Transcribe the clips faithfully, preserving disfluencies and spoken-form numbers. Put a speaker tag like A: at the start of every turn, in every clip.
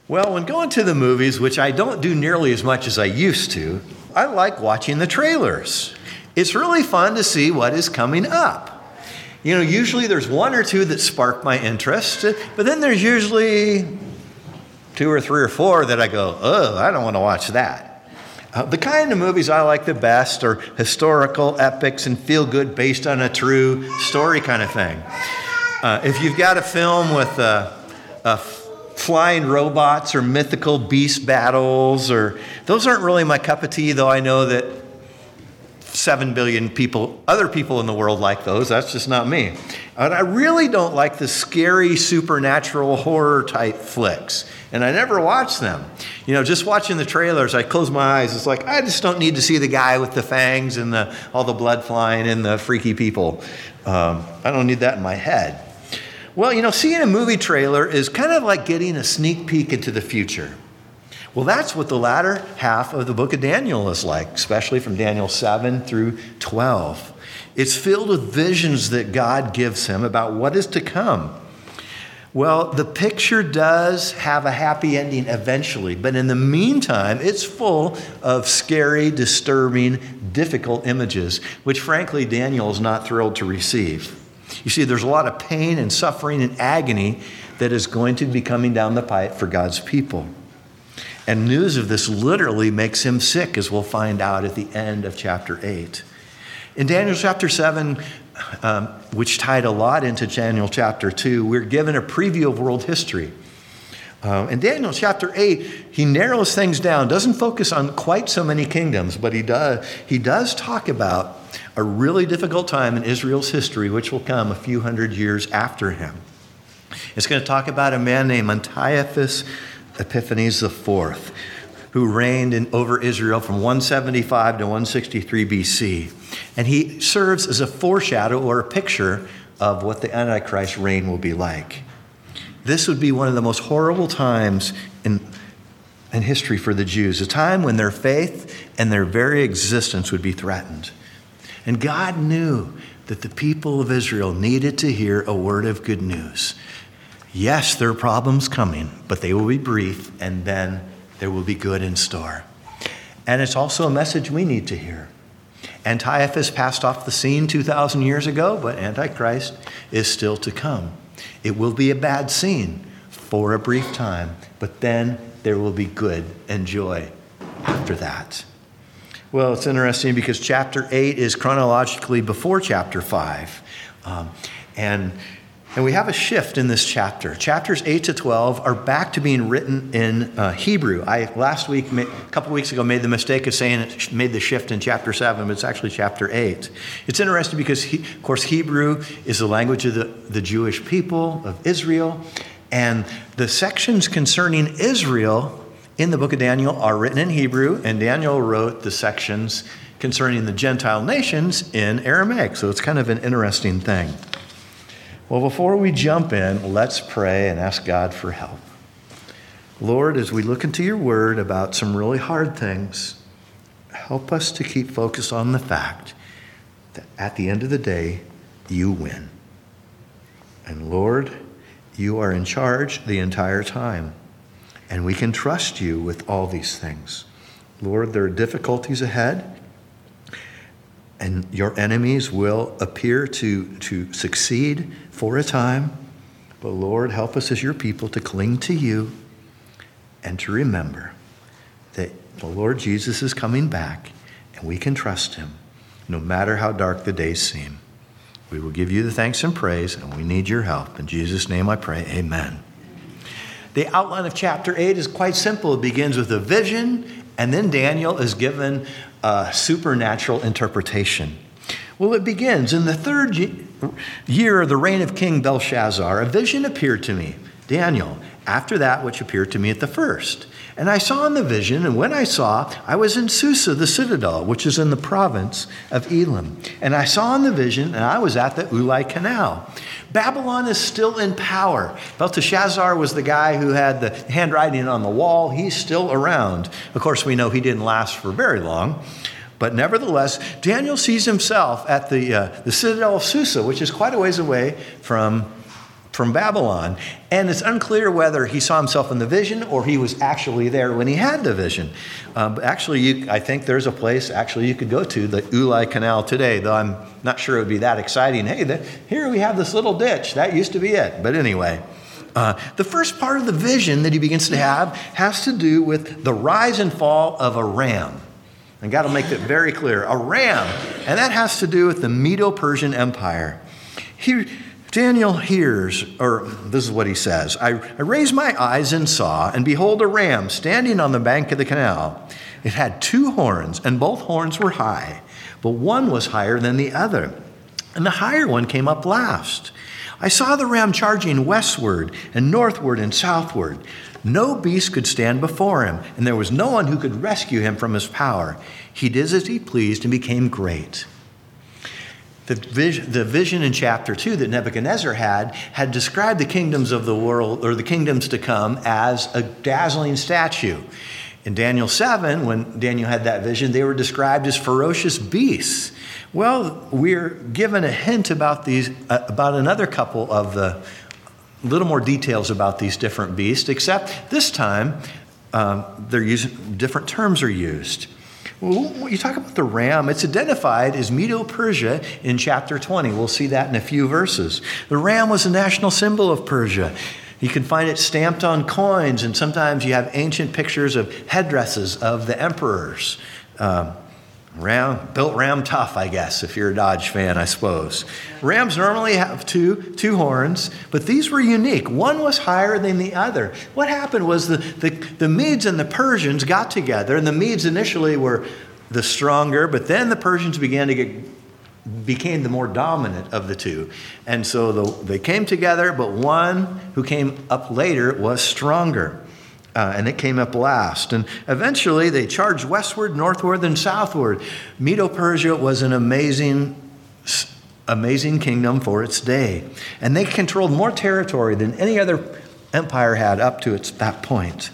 A: Well, when going to the movies, which I don't do nearly as much as I used to, I like watching the trailers. It's really fun to see what is coming up. You know, usually there's one or two that spark my interest, but then there's usually two or three or four that I go, oh, I don't want to watch that. Uh, the kind of movies I like the best are historical epics and feel good based on a true story kind of thing. Uh, if you've got a film with uh, a flying robots or mythical beast battles, or those aren't really my cup of tea, though I know that seven billion people, other people in the world like those. That's just not me. And I really don't like the scary supernatural horror type flicks, and I never watch them. You know, just watching the trailers, I close my eyes. It's like, I just don't need to see the guy with the fangs and the all the blood flying and the freaky people. Um, I don't need that in my head. Well, you know, seeing a movie trailer is kind of like getting a sneak peek into the future. Well, that's what the latter half of the book of Daniel is like, especially from Daniel seven through twelve. It's filled with visions that God gives him about what is to come. Well, the picture does have a happy ending eventually, but in the meantime, it's full of scary, disturbing, difficult images, which frankly, Daniel is not thrilled to receive. You see, there's a lot of pain and suffering and agony that is going to be coming down the pipe for God's people. And news of this literally makes him sick, as we'll find out at the end of chapter eight. In Daniel chapter seven, um, which tied a lot into Daniel chapter two, we're given a preview of world history. Uh, in Daniel chapter eight, he narrows things down, doesn't focus on quite so many kingdoms, but he does, he does talk about a really difficult time in Israel's history, which will come a few hundred years after him. It's going to talk about a man named Antiochus Epiphanes the fourth, who reigned in, over Israel from one seventy-five to one sixty-three B C. And he serves as a foreshadow or a picture of what the Antichrist reign will be like. This would be one of the most horrible times in, in history for the Jews, a time when their faith and their very existence would be threatened. And God knew that the people of Israel needed to hear a word of good news. Yes, there are problems coming, but they will be brief, and then there will be good in store. And it's also a message we need to hear. Antiochus passed off the scene two thousand years ago, but Antichrist is still to come. It will be a bad scene for a brief time, but then there will be good and joy after that. Well, it's interesting because chapter eight is chronologically before chapter five. Um, and And we have a shift in this chapter. Chapters eight to twelve are back to being written in uh, Hebrew. I last week, a couple weeks ago, made the mistake of saying it made the shift in chapter seven, but it's actually chapter eight. It's interesting because, he, of course, Hebrew is the language of the, the Jewish people of Israel. And the sections concerning Israel in the book of Daniel are written in Hebrew, and Daniel wrote the sections concerning the Gentile nations in Aramaic. So it's kind of an interesting thing. Well, before we jump in, let's pray and ask God for help. Lord, as we look into your word about some really hard things, help us to keep focused on the fact that at the end of the day, you win. And Lord, you are in charge the entire time, and we can trust you with all these things. Lord, there are difficulties ahead, and your enemies will appear to, to succeed for a time. But Lord, help us as your people to cling to you and to remember that the Lord Jesus is coming back, and we can trust him no matter how dark the days seem. We will give you the thanks and praise, and we need your help. In Jesus' name I pray, amen. The outline of chapter eight is quite simple. It begins with a vision, and then Daniel is given a supernatural interpretation. Well, it begins, in the third year of the reign of King Belshazzar, a vision appeared to me, Daniel, after that which appeared to me at the first. And I saw in the vision, and when I saw, I was in Susa, the citadel, which is in the province of Elam. And I saw in the vision, and I was at the Ulai Canal. Babylon is still in power. Belteshazzar was the guy who had the handwriting on the wall. He's still around. Of course, we know he didn't last for very long. But nevertheless, Daniel sees himself at the, uh, the citadel of Susa, which is quite a ways away from from Babylon. And it's unclear whether he saw himself in the vision or he was actually there when he had the vision. Uh, but actually, you, I think there's a place actually you could go to, the Ulai Canal today, though I'm not sure it would be that exciting. Hey, the, here we have this little ditch. That used to be it. But anyway, uh, the first part of the vision that he begins to have has to do with the rise and fall of a ram. And God will make it very clear, a ram. And that has to do with the Medo-Persian Empire. He, Daniel hears, or this is what he says, I, I raised my eyes and saw, and behold, a ram standing on the bank of the canal. It had two horns, and both horns were high, but one was higher than the other. And the higher one came up last. I saw the ram charging westward and northward and southward. No beast could stand before him, and there was no one who could rescue him from his power. He did as he pleased and became great. The vision, the vision in chapter two that Nebuchadnezzar had, had described the kingdoms of the world, or the kingdoms to come, as a dazzling statue. In Daniel seven, when Daniel had that vision, they were described as ferocious beasts. Well, we're given a hint about these, uh, about another couple of the little more details about these different beasts, except this time um, they're using different terms are used. Well, when you talk about the ram, it's identified as Medo-Persia in chapter twenty. We'll see that in a few verses. The ram was a national symbol of Persia. You can find it stamped on coins, and sometimes you have ancient pictures of headdresses of the emperors. Um, ram, built ram tough, I guess, if you're a Dodge fan, I suppose. Rams normally have two, two horns, but these were unique. One was higher than the other. What happened was the, the, the Medes and the Persians got together, and the Medes initially were the stronger, but then the Persians began to get became the more dominant of the two. And so the, they came together, but one who came up later was stronger. Uh, and it came up last. And eventually they charged westward, northward, and southward. Medo-Persia was an amazing, amazing kingdom for its day. And they controlled more territory than any other empire had up to its, that point.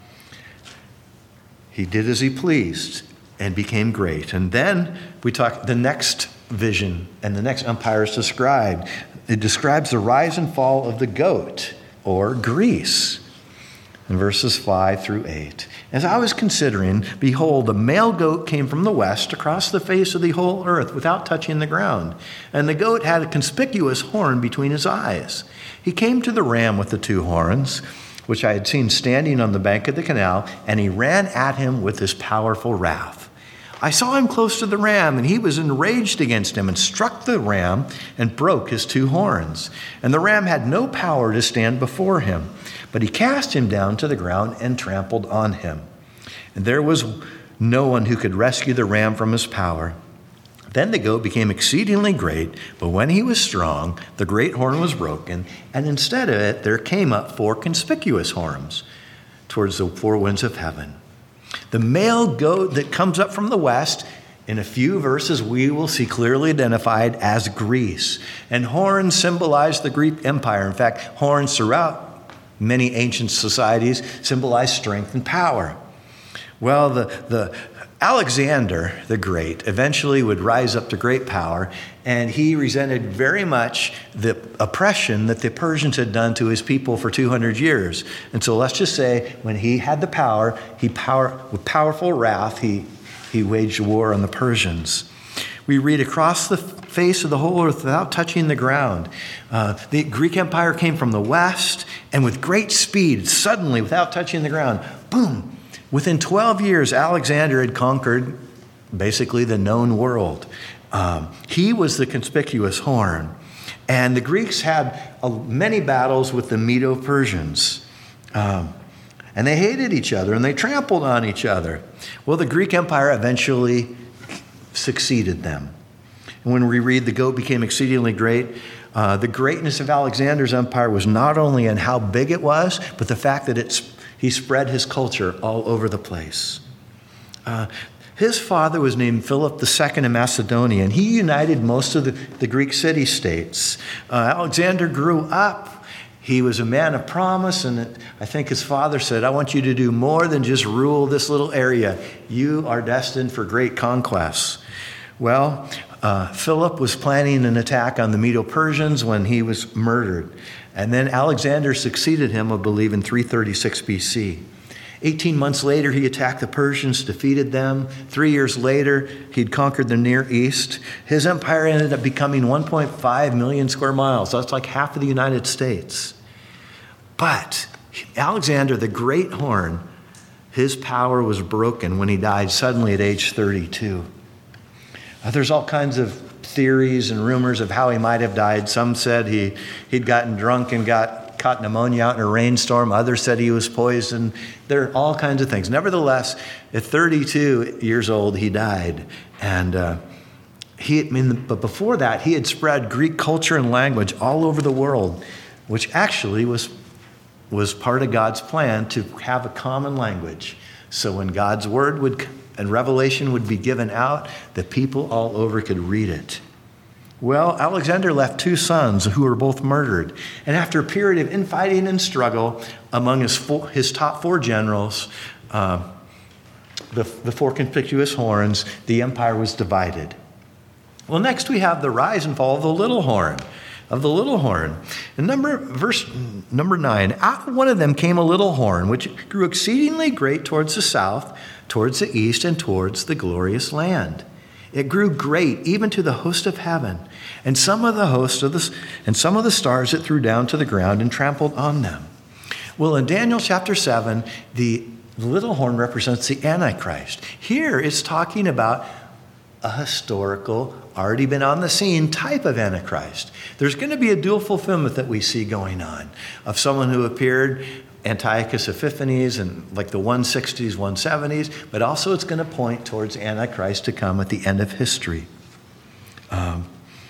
A: He did as he pleased and became great. And then we talk the next vision and the next empire is described. It describes the rise and fall of the goat, or Greece, in verses five through eight. As I was considering, behold, a male goat came from the west across the face of the whole earth without touching the ground. And the goat had a conspicuous horn between his eyes. He came to the ram with the two horns, which I had seen standing on the bank of the canal, and he ran at him with his powerful wrath. I saw him close to the ram, and he was enraged against him and struck the ram and broke his two horns. And the ram had no power to stand before him, but he cast him down to the ground and trampled on him. And there was no one who could rescue the ram from his power. Then the goat became exceedingly great, but when he was strong, the great horn was broken, and instead of it there came up four conspicuous horns towards the four winds of heaven. The male goat that comes up from the west, in a few verses we will see clearly identified as Greece. And horns symbolize the Greek Empire. In fact, horns throughout many ancient societies symbolize strength and power. Well, the, the Alexander the Great eventually would rise up to great power, and he resented very much the oppression that the Persians had done to his people for two hundred years. And so let's just say when he had the power, he power with powerful wrath, he, he waged war on the Persians. We read across the face of the whole earth without touching the ground. Uh, the Greek Empire came from the west, and with great speed, suddenly, without touching the ground, boom, within twelve years, Alexander had conquered basically the known world. Um, he was the conspicuous horn. And the Greeks had uh, many battles with the Medo-Persians. Um, and they hated each other, and they trampled on each other. Well, the Greek Empire eventually succeeded them. And when we read the goat became exceedingly great, uh, the greatness of Alexander's empire was not only in how big it was, but the fact that it's he spread his culture all over the place. Uh, his father was named Philip the Second of Macedonia, and he united most of the, the Greek city-states. Uh, Alexander grew up. He was a man of promise, and it, I think his father said, I want you to do more than just rule this little area. You are destined for great conquests. Well, uh, Philip was planning an attack on the Medo-Persians when he was murdered. And then Alexander succeeded him, I believe, in three thirty-six B C. eighteen months later, he attacked the Persians, defeated them. Three years later, he'd conquered the Near East. His empire ended up becoming one point five million square miles. That's like half of the United States. But Alexander the Great Horn, his power was broken when he died suddenly at age thirty-two. Uh, there's all kinds of theories and rumors of how he might have died. Some said he, he'd gotten drunk and got caught pneumonia out in a rainstorm. Others said he was poisoned. There are all kinds of things. Nevertheless, at thirty-two years old, he died. And uh, he, I mean, but before that, he had spread Greek culture and language all over the world, which actually was, was part of God's plan to have a common language. So when God's word would and revelation would be given out, the people all over could read it. Well, Alexander left two sons who were both murdered. And after a period of infighting and struggle among his, four, his top four generals, uh, the, the four conspicuous horns, the empire was divided. Well, next we have the rise and fall of the little horn. Of the little horn. In number, verse number nine, out of one of them came a little horn, which grew exceedingly great towards the south, towards the east, and towards the glorious land. It grew great, even to the host of heaven, and some of the host of the and some of the stars it threw down to the ground and trampled on them. Well, in Daniel chapter seven, the little horn represents the Antichrist. Here it's talking about a historical, already been on the scene type of Antichrist. There's going to be a dual fulfillment that we see going on of someone who appeared, Antiochus Epiphanes, and like the one sixties, one seventies, but also it's going to point towards Antichrist to come at the end of history. Um,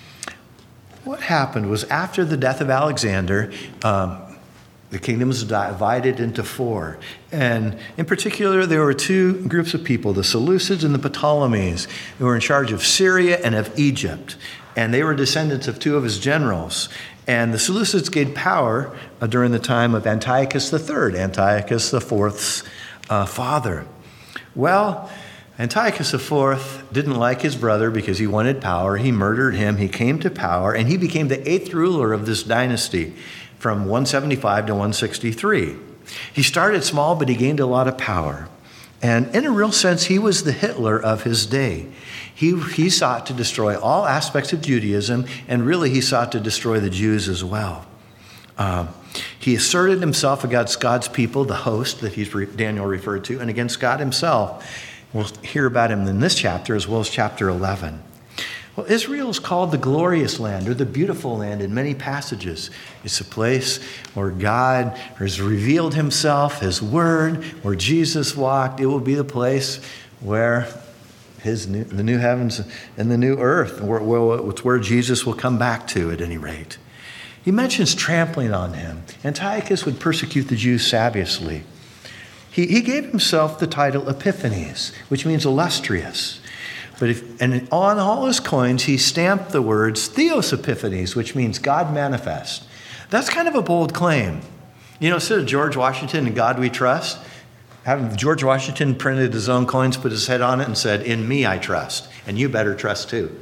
A: what happened was after the death of Alexander, um, the kingdom was divided into four. And in particular, there were two groups of people, the Seleucids and the Ptolemies, who were in charge of Syria and of Egypt. And they were descendants of two of his generals. And the Seleucids gained power uh, during the time of Antiochus the Third, Antiochus the Fourth's uh, father. Well, Antiochus the Fourth didn't like his brother because he wanted power. He murdered him. He came to power, and he became the eighth ruler of this dynasty from one seventy-five to one sixty-three. He started small, but he gained a lot of power. And in a real sense, he was the Hitler of his day. He, he sought to destroy all aspects of Judaism, and really he sought to destroy the Jews as well. Um, he asserted himself against God's people, the host that he's re- Daniel referred to, and against God himself. We'll hear about him in this chapter as well as chapter eleven. Well, Israel is called the glorious land or the beautiful land in many passages. It's a place where God has revealed himself, his word, where Jesus walked. It will be the place where his new, the new heavens and the new earth, where, where, it's where Jesus will come back to at any rate. He mentions trampling on him. Antiochus would persecute the Jews savagely. He, he gave himself the title Epiphanes, which means illustrious. But if, and on all his coins, he stamped the words Theos Epiphanes, which means God manifest. That's kind of a bold claim. You know, instead of George Washington and God we trust, having George Washington printed his own coins, put his head on it, and said, in me I trust, and you better trust too.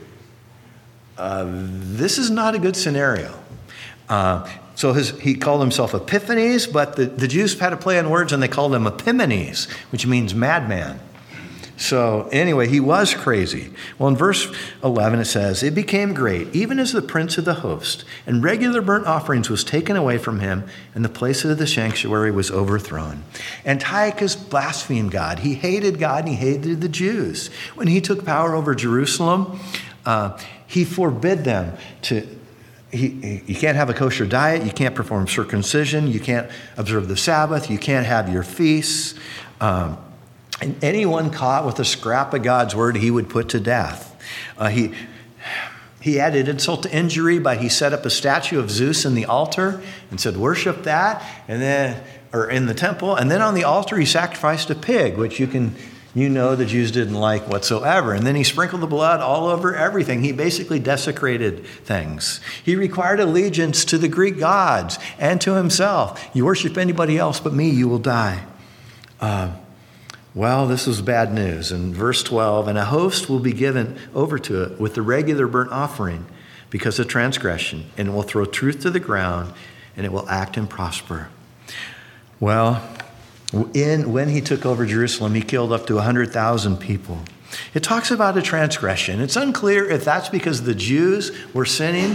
A: Uh, this is not a good scenario. Uh, so his, he called himself Epiphanes, but the, the Jews had a play on words, and they called him Epimanes, which means madman. So anyway, he was crazy. Well, in verse eleven, it says, it became great, even as the prince of the host, and regular burnt offerings was taken away from him, and the place of the sanctuary was overthrown. Antiochus blasphemed God. He hated God, and he hated the Jews. When he took power over Jerusalem, uh, he forbid them to, he, you can't have a kosher diet, you can't perform circumcision, you can't observe the Sabbath, you can't have your feasts. Um, And anyone caught with a scrap of God's word, he would put to death. Uh, he he added insult to injury by he set up a statue of Zeus in the altar and said, worship that, and then or in the temple. And then on the altar, he sacrificed a pig, which you can you know the Jews didn't like whatsoever. And then he sprinkled the blood all over everything. He basically desecrated things. He required allegiance to the Greek gods and to himself. You worship anybody else but me, you will die. Uh, Well, this is bad news. In verse twelve, and a host will be given over to it with the regular burnt offering because of transgression, and will throw truth to the ground, and it will act and prosper. Well, in, when he took over Jerusalem, he killed up to one hundred thousand people. It talks about a transgression. It's unclear if that's because the Jews were sinning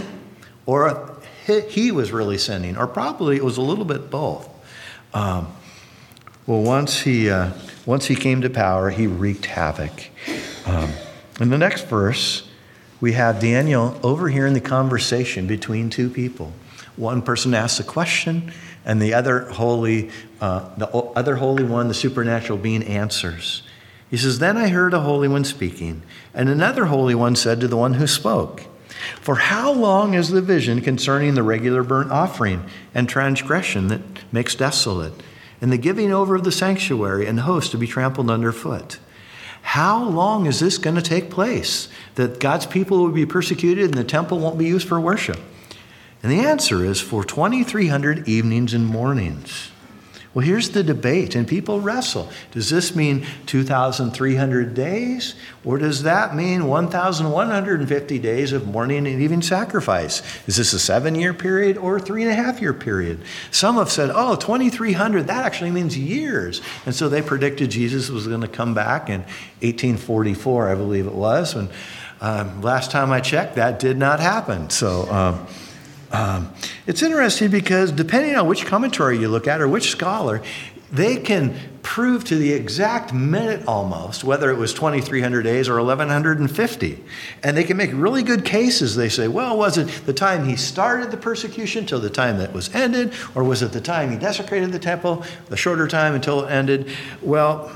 A: or he was really sinning, or probably it was a little bit both. Um, well, once he uh, once he came to power, he wreaked havoc. Um, in the next verse, we have Daniel overhearing the conversation between two people. One person asks a question, and the other holy, uh, the other holy one, the supernatural being, answers. He says, "Then I heard a holy one speaking, and another holy one said to the one who spoke, 'For how long is the vision concerning the regular burnt offering and transgression that makes desolate, and the giving over of the sanctuary and host to be trampled underfoot? How long is this going to take place, that God's people will be persecuted and the temple won't be used for worship?' And the answer is, 'For twenty-three hundred evenings and mornings.'" Well, here's the debate, and people wrestle. Does this mean two thousand three hundred days? Or does that mean one thousand one hundred fifty days of morning and evening sacrifice? Is this a seven-year period or a three-and-a-half-year period? Some have said, oh, twenty-three hundred, that actually means years. And so they predicted Jesus was going to come back in eighteen forty-four, I believe it was. And um, last time I checked, that did not happen. So... Um, Um, it's interesting because depending on which commentary you look at or which scholar, they can prove to the exact minute almost whether it was twenty-three hundred days or eleven fifty. And they can make really good cases. They say, well, was it the time he started the persecution till the time that was ended? Or was it the time he desecrated the temple, the shorter time until it ended? Well,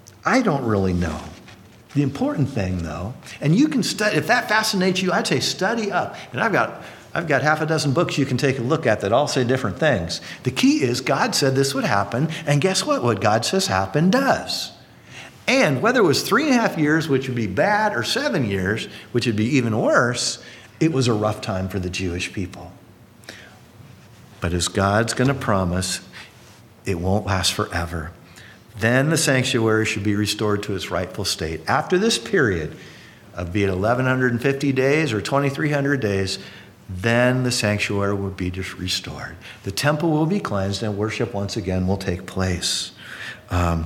A: I don't really know. The important thing, though, and you can study, if that fascinates you, I'd say study up. And I've got... I've got half a dozen books you can take a look at that all say different things. The key is God said this would happen, and guess what? What God says happen does. And whether it was three and a half years, which would be bad, or seven years, which would be even worse, it was a rough time for the Jewish people. But as God's going to promise, it won't last forever. Then the sanctuary should be restored to its rightful state. After this period of be it eleven fifty days or twenty-three hundred days, then the sanctuary will be just restored. The temple will be cleansed and worship once again will take place. Um,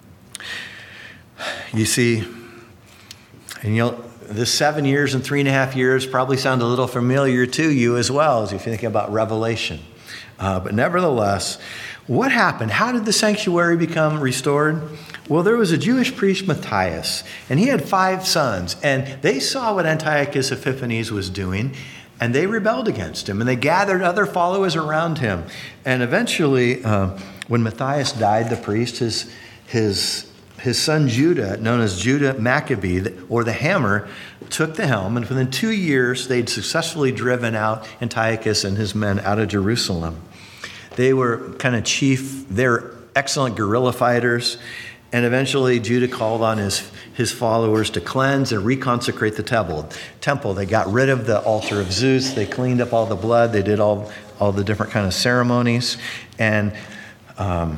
A: you see, and you'll, this seven years and three and a half years probably sound a little familiar to you as well as if you think about Revelation. Uh, but nevertheless, what happened? How did the sanctuary become restored? Well, there was a Jewish priest, Matthias, and he had five sons, and they saw what Antiochus Epiphanes was doing, and they rebelled against him, and they gathered other followers around him. And eventually, uh, when Matthias died, the priest, his, his, his son Judah, known as Judah Maccabee, or the Hammer, took the helm, and within two years, they'd successfully driven out Antiochus and his men out of Jerusalem. They were kind of chief, they're excellent guerrilla fighters, and eventually Judah called on his, his followers to cleanse and reconsecrate the temple. Temple. They got rid of the altar of Zeus. They cleaned up all the blood. They did all, all the different kind of ceremonies. And um,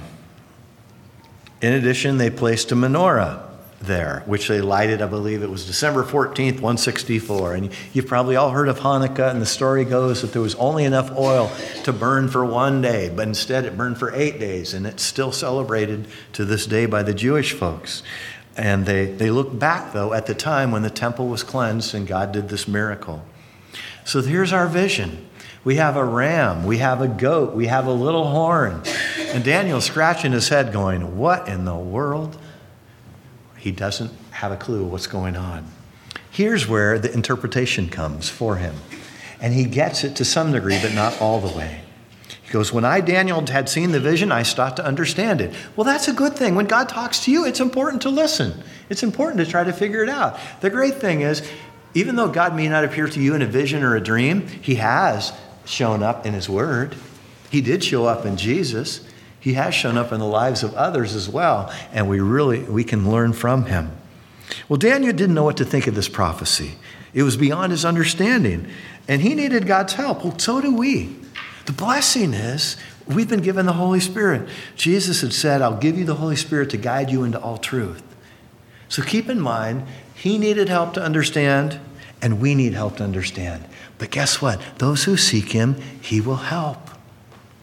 A: in addition, they placed a menorah there, which they lighted, I believe it was December fourteenth, one sixty-four. And you've probably all heard of Hanukkah, and the story goes that there was only enough oil to burn for one day, but instead it burned for eight days, and it's still celebrated to this day by the Jewish folks. And they, they look back, though, at the time when the temple was cleansed and God did this miracle. So here's our vision. We have a ram, we have a goat, we have a little horn. And Daniel's scratching his head going, what in the world? He doesn't have a clue what's going on. Here's where the interpretation comes for him. And he gets it to some degree, but not all the way. He goes, when I, Daniel, had seen the vision, I sought to understand it. Well, that's a good thing. When God talks to you, it's important to listen. It's important to try to figure it out. The great thing is, even though God may not appear to you in a vision or a dream, he has shown up in his word. He did show up in Jesus. He has shown up in the lives of others as well, and we really, we can learn from him. Well, Daniel didn't know what to think of this prophecy. It was beyond his understanding, and he needed God's help. Well, so do we. The blessing is we've been given the Holy Spirit. Jesus had said, I'll give you the Holy Spirit to guide you into all truth. So keep in mind, he needed help to understand, and we need help to understand. But guess what? Those who seek him, he will help.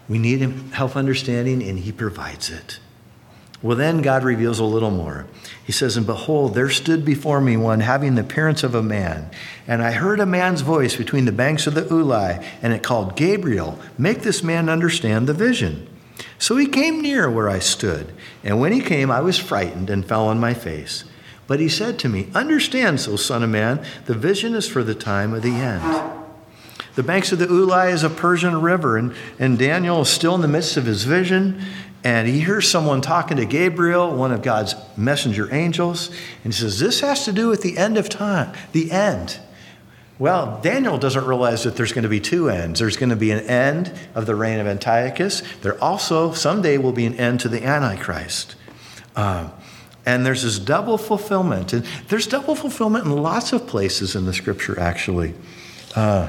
A: We need him help understanding, and he provides it. Well, then God reveals a little more. He says, and behold, there stood before me one having the appearance of a man. And I heard a man's voice between the banks of the Ulai, and it called, Gabriel, make this man understand the vision. So he came near where I stood. And when he came, I was frightened and fell on my face. But he said to me, understand, so son of man, the vision is for the time of the end. The banks of the Ulai is a Persian river, and, and Daniel is still in the midst of his vision, and he hears someone talking to Gabriel, one of God's messenger angels, and he says, this has to do with the end of time, the end. Well, Daniel doesn't realize that there's going to be two ends. There's going to be an end of the reign of Antiochus. There also someday will be an end to the Antichrist. Um, and there's this double fulfillment. And there's double fulfillment in lots of places in the scripture, actually. Uh,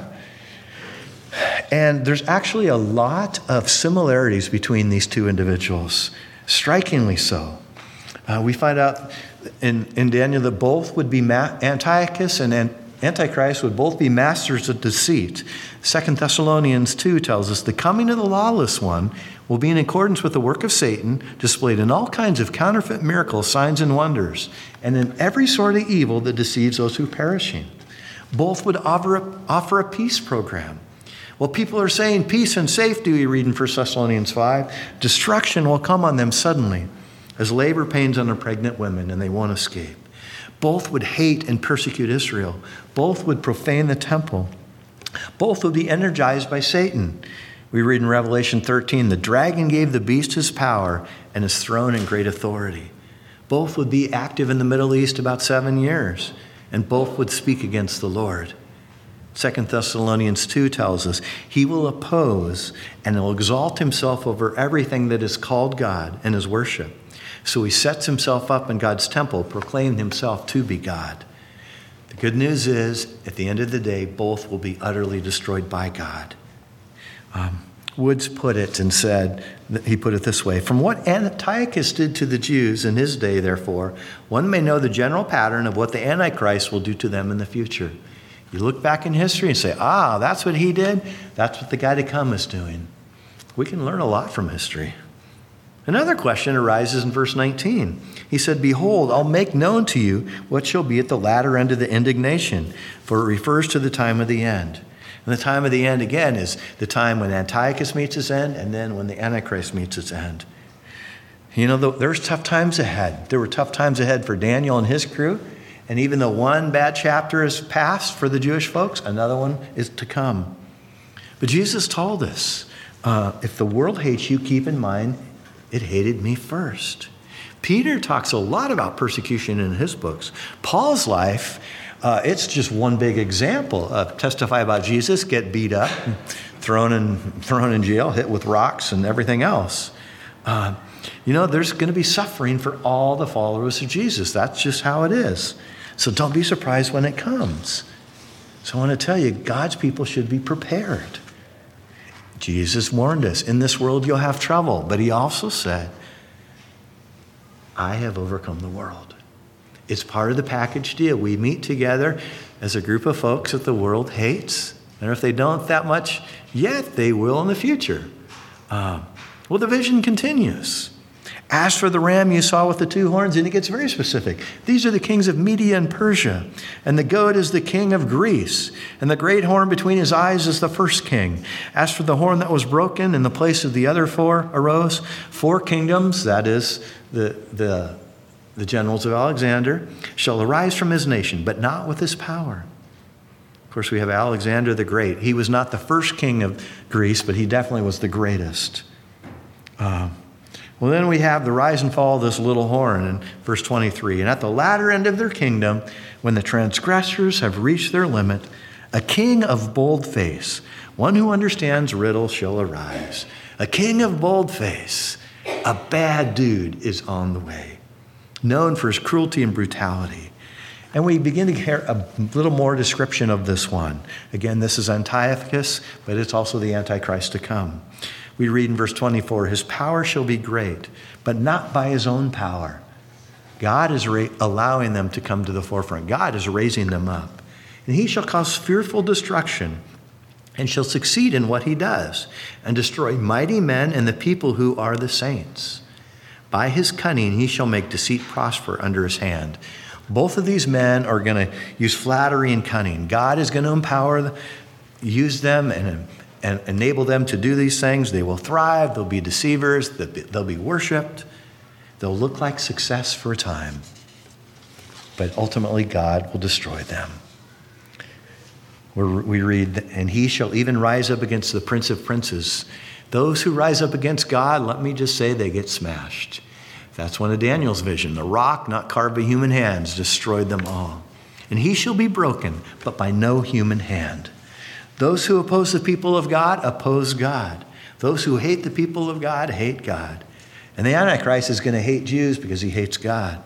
A: And there's actually a lot of similarities between these two individuals, strikingly so. Uh, we find out in, in Daniel that both would be, ma- Antiochus and An- Antichrist would both be masters of deceit. Second Thessalonians two tells us the coming of the lawless one will be in accordance with the work of Satan, displayed in all kinds of counterfeit miracles, signs, and wonders, and in every sort of evil that deceives those who are perishing. Both would offer a, offer a peace program. Well, people are saying peace and safety, we read in First Thessalonians five. Destruction will come on them suddenly as labor pains on the pregnant women, and they won't escape. Both would hate and persecute Israel. Both would profane the temple. Both would be energized by Satan. We read in Revelation thirteen, the dragon gave the beast his power and his throne and great authority. Both would be active in the Middle East about seven years, and both would speak against the Lord. Second Thessalonians two tells us, he will oppose and will exalt himself over everything that is called God and is worship. So he sets himself up in God's temple, proclaiming himself to be God. The good news is, at the end of the day, both will be utterly destroyed by God. Um, Woods put it and said, he put it this way, from what Antiochus did to the Jews in his day, therefore, one may know the general pattern of what the Antichrist will do to them in the future. You look back in history and say, ah, that's what he did. That's what the guy to come is doing. We can learn a lot from history. Another question arises in verse nineteen. He said, behold, I'll make known to you what shall be at the latter end of the indignation, for it refers to the time of the end. And the time of the end, again, is the time when Antiochus meets his end, and then when the Antichrist meets its end. You know, there's tough times ahead. There were tough times ahead for Daniel and his crew. And even though one bad chapter is past for the Jewish folks, another one is to come. But Jesus told us, uh, if the world hates you, keep in mind, it hated me first. Peter talks a lot about persecution in his books. Paul's life, uh, it's just one big example of testify about Jesus, get beat up, thrown in, thrown in jail, hit with rocks and everything else. Uh, you know, there's going to be suffering for all the followers of Jesus. That's just how it is. So don't be surprised when it comes. So I want to tell you, God's people should be prepared. Jesus warned us, in this world you'll have trouble. But he also said, I have overcome the world. It's part of the package deal. We meet together as a group of folks that the world hates. And if they don't that much yet, they will in the future. Uh, well, the vision continues. As for the ram you saw with the two horns, and it gets very specific. These are the kings of Media and Persia, and the goat is the king of Greece, and the great horn between his eyes is the first king. As for the horn that was broken, in the place of the other four arose four kingdoms, that is, the, the, the generals of Alexander, shall arise from his nation, but not with his power. Of course, we have Alexander the Great. He was not the first king of Greece, but he definitely was the greatest. Uh, Well, then we have the rise and fall of this little horn in verse twenty-three. And at the latter end of their kingdom, when the transgressors have reached their limit, a king of bold face, one who understands riddles, shall arise. A king of bold face, a bad dude is on the way, known for his cruelty and brutality. And we begin to hear a little more description of this one. Again, this is Antiochus, but it's also the Antichrist to come. We read in verse twenty-four, his power shall be great, but not by his own power. God is ra- allowing them to come to the forefront. God is raising them up. And he shall cause fearful destruction and shall succeed in what he does, and destroy mighty men and the people who are the saints. By his cunning he shall make deceit prosper under his hand. Both of these men are going to use flattery and cunning. God is going to empower them, use them, and, and enable them to do these things. They will thrive. They'll be deceivers. They'll be worshiped. They'll look like success for a time. But ultimately, God will destroy them. We're, we read, and he shall even rise up against the prince of princes. Those who rise up against God, let me just say, they get smashed. That's one of Daniel's vision. The rock, not carved by human hands, destroyed them all. And he shall be broken, but by no human hand. Those who oppose the people of God, oppose God. Those who hate the people of God, hate God. And the Antichrist is going to hate Jews because he hates God.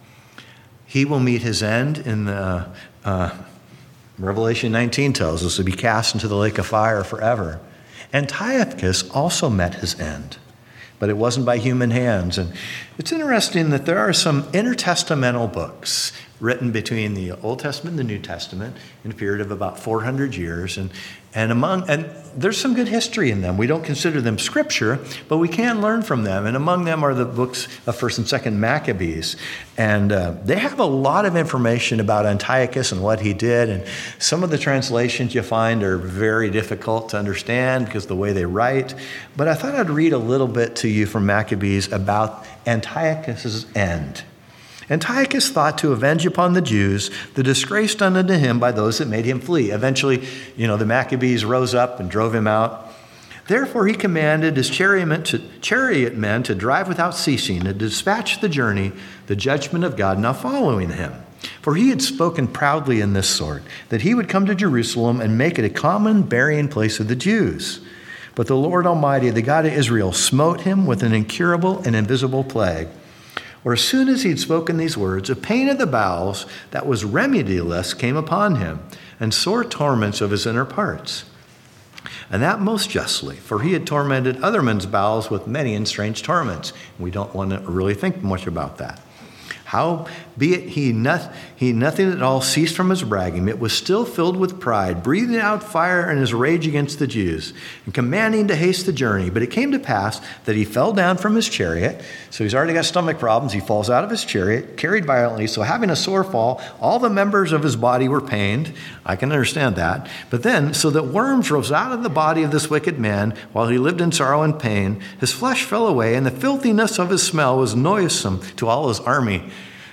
A: He will meet his end in the... Uh, Revelation nineteen tells us to be cast into the lake of fire forever. Antiochus also met his end, but it wasn't by human hands. And it's interesting that there are some intertestamental books written between the Old Testament and the New Testament in a period of about four hundred years. And, and among and there's some good history in them. We don't consider them scripture, but we can learn from them. And among them are the books of First and Second Maccabees. And uh, they have a lot of information about Antiochus and what he did. And some of the translations you find are very difficult to understand because of the way they write. But I thought I'd read a little bit to you from Maccabees about Antiochus's end. Antiochus thought to avenge upon the Jews the disgrace done unto him by those that made him flee. Eventually, you know, the Maccabees rose up and drove him out. Therefore he commanded his chariot, to, chariot men to drive without ceasing, to dispatch the journey, the judgment of God now following him. For he had spoken proudly in this sort, that he would come to Jerusalem and make it a common burying place of the Jews. But the Lord Almighty, the God of Israel, smote him with an incurable and invisible plague. Or as soon as he had spoken these words, a pain of the bowels that was remediless came upon him, and sore torments of his inner parts. And that most justly, for he had tormented other men's bowels with many and strange torments. We don't want to really think much about that. Howbeit he, not, he nothing at all ceased from his bragging, it was still filled with pride, breathing out fire in his rage against the Jews, and commanding to haste the journey. But it came to pass that he fell down from his chariot. So he's already got stomach problems. He falls out of his chariot, carried violently. So having a sore fall, all the members of his body were pained. I can understand that. But then, so that worms rose out of the body of this wicked man while he lived in sorrow and pain, his flesh fell away, and the filthiness of his smell was noisome to all his army.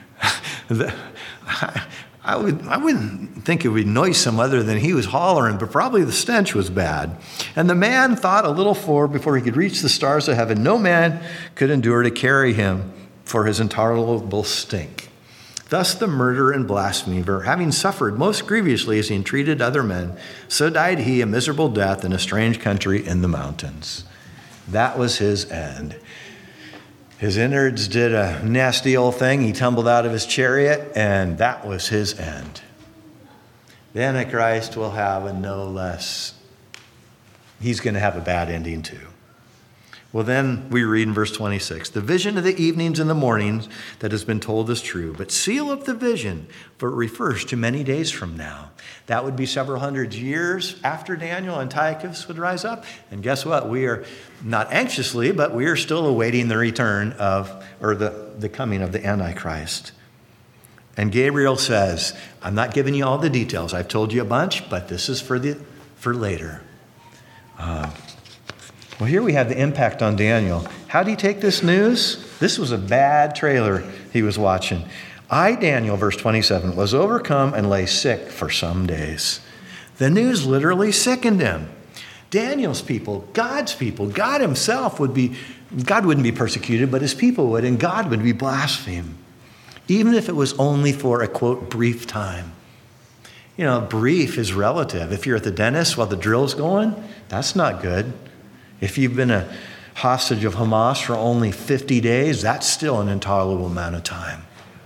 A: I, would, I wouldn't think it would be noisome other than he was hollering, but probably the stench was bad. And the man thought a little forward before he could reach the stars of heaven. No man could endure to carry him for his intolerable stink. Thus the murderer and blasphemer, having suffered most grievously as he entreated other men, so died he a miserable death in a strange country in the mountains. That was his end. His innards did a nasty old thing. He tumbled out of his chariot, and that was his end. The Antichrist will have a no less, he's going to have a bad ending too. Well, then we read in verse twenty-six, the vision of the evenings and the mornings that has been told is true, but seal up the vision, for it refers to many days from now. That would be several hundred years after Daniel, Antiochus would rise up. And guess what? We are not anxiously, but we are still awaiting the return of, or the, the coming of the Antichrist. And Gabriel says, I'm not giving you all the details. I've told you a bunch, but this is for the for later. Uh, Well, here we have the impact on Daniel. How did he take this news? This was a bad trailer he was watching. I, Daniel, verse twenty-seven, was overcome and lay sick for some days. The news literally sickened him. Daniel's people, God's people, God himself would be, God wouldn't be persecuted, but his people would, and God would be blasphemed. Even if it was only for a, quote, brief time. You know, brief is relative. If you're at the dentist while the drill's going, that's not good. If you've been a hostage of Hamas for only fifty days, that's still an intolerable amount of time.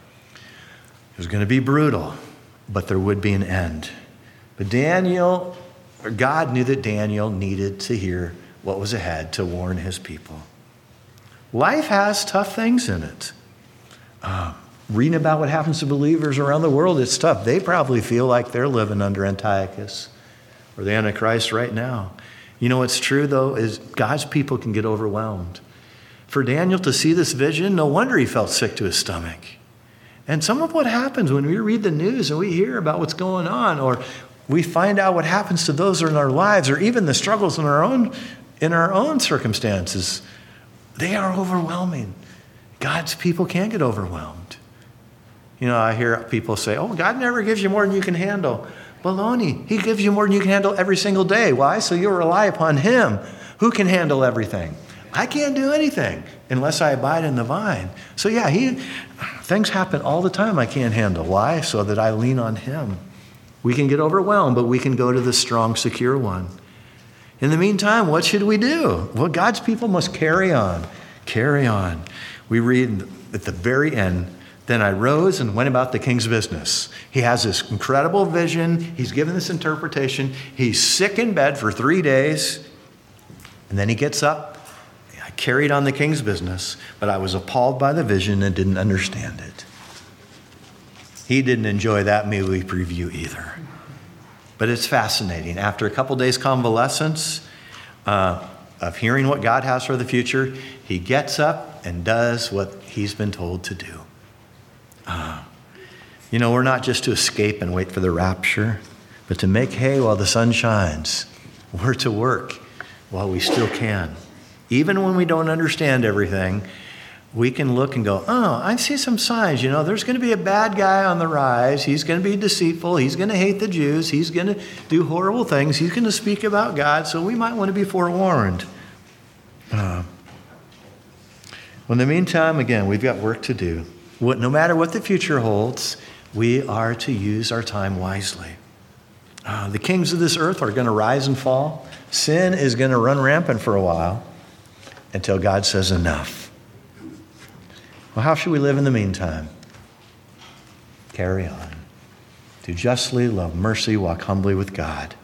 A: It was going to be brutal, but there would be an end. But Daniel, or God knew that Daniel needed to hear what was ahead to warn his people. Life has tough things in it. Uh, reading about what happens to believers around the world, it's tough. They probably feel like they're living under Antiochus. or the Antichrist right now. You know what's true, though, is God's people can get overwhelmed. For Daniel to see this vision, no wonder he felt sick to his stomach. And some of what happens when we read the news and we hear about what's going on, or we find out what happens to those in our lives, or even the struggles in our own, in our own circumstances, they are overwhelming. God's people can get overwhelmed. You know, I hear people say, oh, God never gives you more than you can handle. Baloney. He gives you more than you can handle every single day. Why? So you rely upon him who can handle everything. I can't do anything unless I abide in the vine. So yeah, he, things happen all the time I can't handle. Why? So that I lean on him. We can get overwhelmed, but we can go to the strong, secure one. In the meantime, what should we do? Well, God's people must carry on. Carry on. We read at the very end, then I rose and went about the king's business. He has this incredible vision. He's given this interpretation. He's sick in bed for three days. And then he gets up. I carried on the king's business, but I was appalled by the vision and didn't understand it. He didn't enjoy that movie preview either. But it's fascinating. After a couple days convalescence uh, of hearing what God has for the future, he gets up and does what he's been told to do. Uh, you know, we're not just to escape and wait for the rapture, but to make hay while the sun shines. We're to work while we still can. Even when we don't understand everything, we can look and go, oh, I see some signs. You know, there's going to be a bad guy on the rise. He's going to be deceitful. He's going to hate the Jews. He's going to do horrible things. He's going to speak about God. So we might want to be forewarned. Uh, well, in the meantime, again, we've got work to do. What, no matter what the future holds, we are to use our time wisely. Uh, the kings of this earth are going to rise and fall. Sin is going to run rampant for a while until God says enough. Well, how should we live in the meantime? Carry on. Do justly, love mercy, walk humbly with God.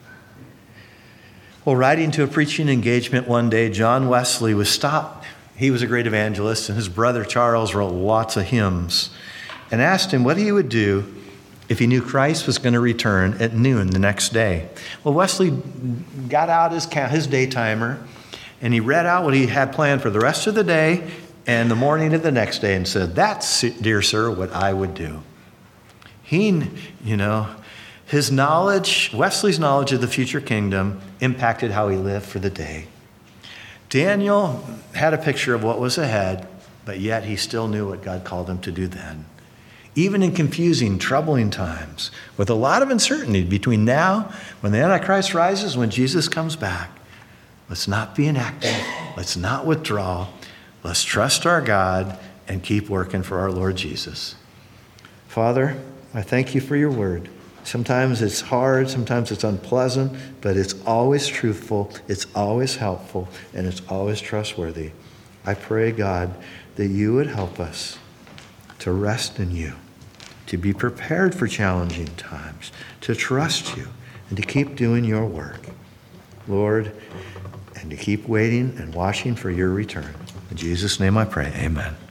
A: Well, riding to a preaching engagement one day, John Wesley was stopped. He was a great evangelist, and his brother Charles wrote lots of hymns and asked him what he would do if he knew Christ was going to return at noon the next day. Well, Wesley got out his, his day timer, and he read out what he had planned for the rest of the day and the morning of the next day and said, that's, dear sir, what I would do. He, you know, his knowledge, Wesley's knowledge of the future kingdom impacted how he lived for the day. Daniel had a picture of what was ahead, but yet he still knew what God called him to do then. Even in confusing, troubling times, with a lot of uncertainty between now, when the Antichrist rises, when Jesus comes back, let's not be inactive. Let's not withdraw. Let's trust our God and keep working for our Lord Jesus. Father, I thank you for your word. Sometimes it's hard, sometimes it's unpleasant, but it's always truthful, it's always helpful, and it's always trustworthy. I pray, God, that you would help us to rest in you, to be prepared for challenging times, to trust you, and to keep doing your work, Lord, and to keep waiting and watching for your return. In Jesus' name I pray, amen.